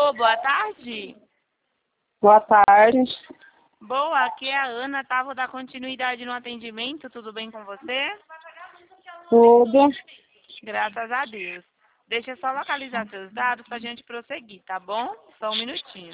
Alô, boa tarde. Boa tarde. Boa, aqui é a Ana, tá? Vou dar continuidade no atendimento, tudo bem com você? Tudo. Graças a Deus. Deixa eu só localizar seus dados pra gente prosseguir, tá bom? Só um minutinho.